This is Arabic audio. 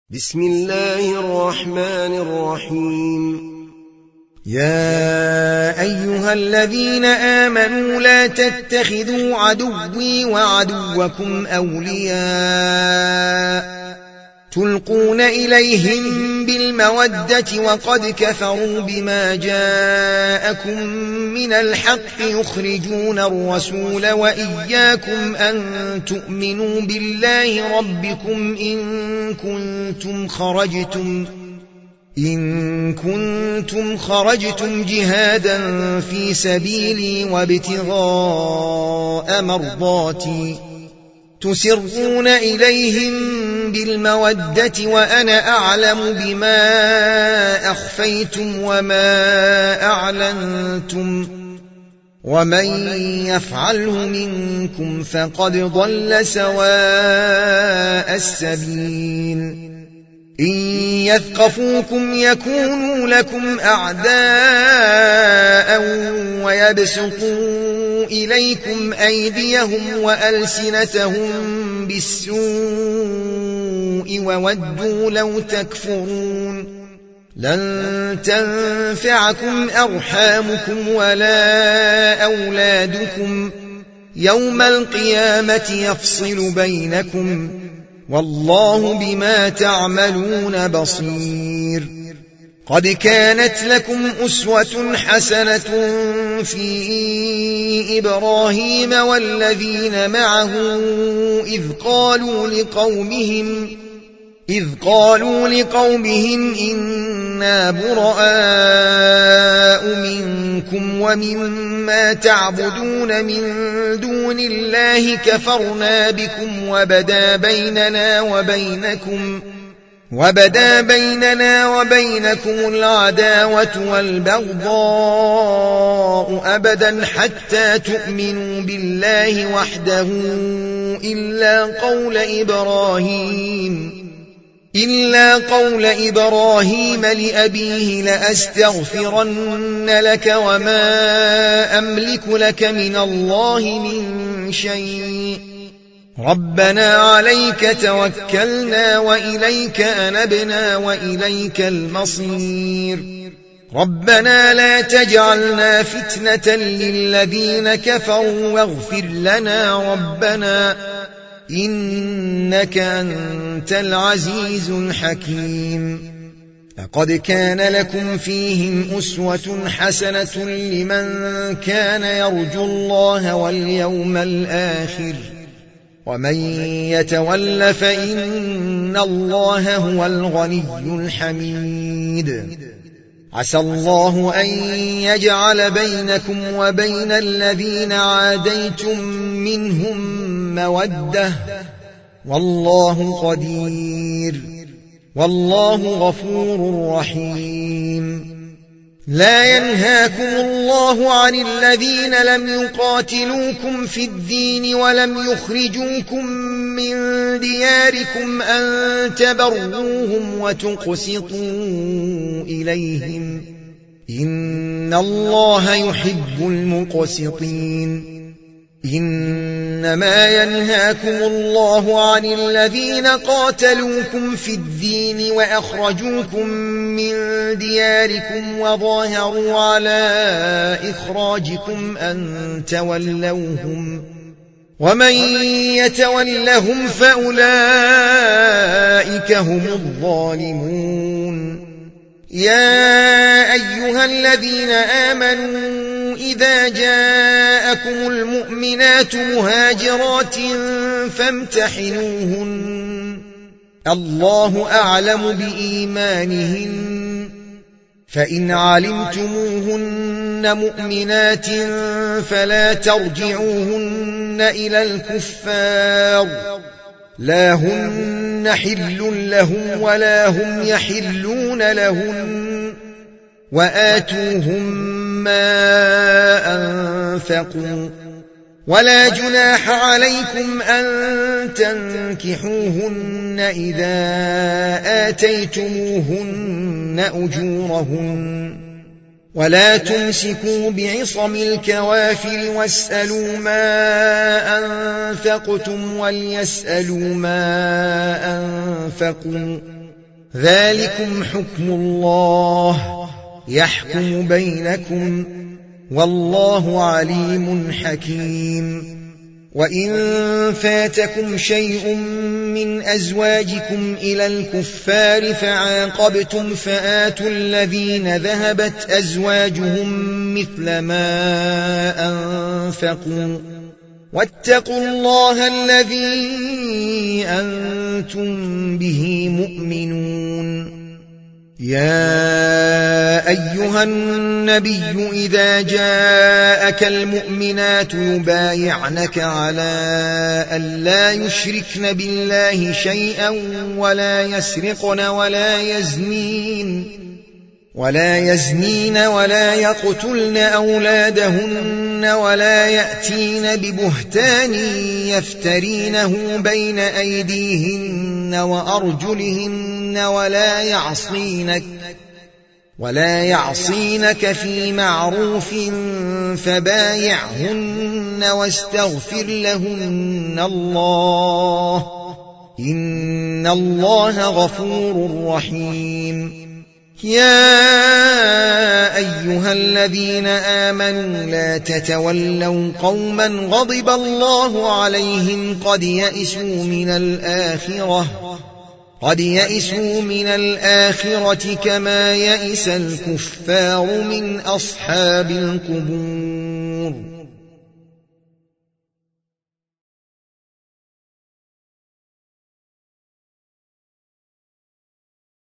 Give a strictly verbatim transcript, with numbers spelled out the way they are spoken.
بسم الله الرحمن الرحيم. يا أيها الذين آمنوا لا تتخذوا عدوي وعدوكم أولياء تلقون إليهم بالمودة وقد كفروا بما جاءكم من الحق يخرجون الرسول وإياكم أن تؤمنوا بالله ربكم إن كنتم خرجتم إن كنتم خرجتم جهادا في سبيلي وابتغاء مرضاتي تسرون إليهم بالمودة وأنا أعلم بما أخفيتم وما أعلنتم ومن يفعله منكم فقد ضل سواء السبيل. إن يثقفوكم يكونوا لكم أعداء ويبسطوا إليكم أيديهم وألسنتهم بالسوء وودوا لو تكفرون. لن تنفعكم أرحامكم ولا أولادكم يوم القيامة يفصل بينكم والله بما تعملون بصير. قد كانت لكم أسوة حسنة في إبراهيم والذين معه إذ قالوا لقومهم إذ قالوا لقومهم إنا براء منكم ومما تعبدون من دون الله كفرنا بكم وبدا بيننا وبينكم وبدا بيننا وبينكم العداوة والبغضاء أبدا حتى تؤمنوا بالله وحده إلا قول إبراهيم إلا قول إبراهيم لأبيه لأستغفرن لك وما أملك لك من الله من شيء ربنا عليك توكلنا وإليك أنبنا وإليك المصير. ربنا لا تجعلنا فتنة للذين كفروا واغفر لنا ربنا إنك أنت العزيز الحكيم. لقد كان لكم فيهم أسوة حسنة لمن كان يرجو الله واليوم الآخر ومن يتول فإن الله هو الغني الحميد. عسى الله أن يجعل بينكم وبين الذين عاديتم منهم مودة والله قدير والله غفور رحيم. لا ينهاكم الله عن الذين لم يقاتلوكم في الدين ولم يخرجوكم من دياركم أن تبروهم وتقسطوا إليهم إن الله يحب المقسطين. إنما ينهاكم الله عن الذين قاتلوكم في الدين وأخرجوكم من دياركم وظاهروا على إخراجكم أن تولوهم ومن يتولهم فأولئك هم الظالمون. يا أيها الذين آمنوا إذا جاءكم المؤمنات مهاجرات فامتحنوهن الله أعلم بإيمانهن فإن علمتموهن مؤمنات فلا ترجعوهن إلى الكفار لا هن حل لهم ولا هم يحلون لهن وآتوهم ما أنفقوا ولا جناح عليكم أن تنكحوهن إذا آتيتموهن أجورهن ولا تمسكوا بعصم الكوافر واسألوا ما أنفقتم وليسألوا ما أنفقوا ذلكم حكم الله يحكم بينكم والله عليم حكيم. وإن فاتكم شيء من أزواجكم إلى الكفار فعاقبتم فآتوا الذين ذهبت أزواجهم مثل ما أنفقوا واتقوا الله الذي أنتم به مؤمنون. يا أيها النبي إذا جاءك المؤمنات يبايعنك على أن لا يشركن بالله شيئا ولا يسرقن ولا يزنين ولا يزنين ولا يقتلن أولادهن ولا يأتين ببهتان يفترينه بين أيديهن وأرجلهن ولا يعصينك ولا يعصينك في معروف فبايعهن واستغفر لهن الله إن الله غفور رحيم. يا أيها الذين آمنوا لا تتولوا قوما غضب الله عليهم قد يئسوا من الآخرة قد يئسوا من الآخرة كما يئس الكفار من أصحاب القبور.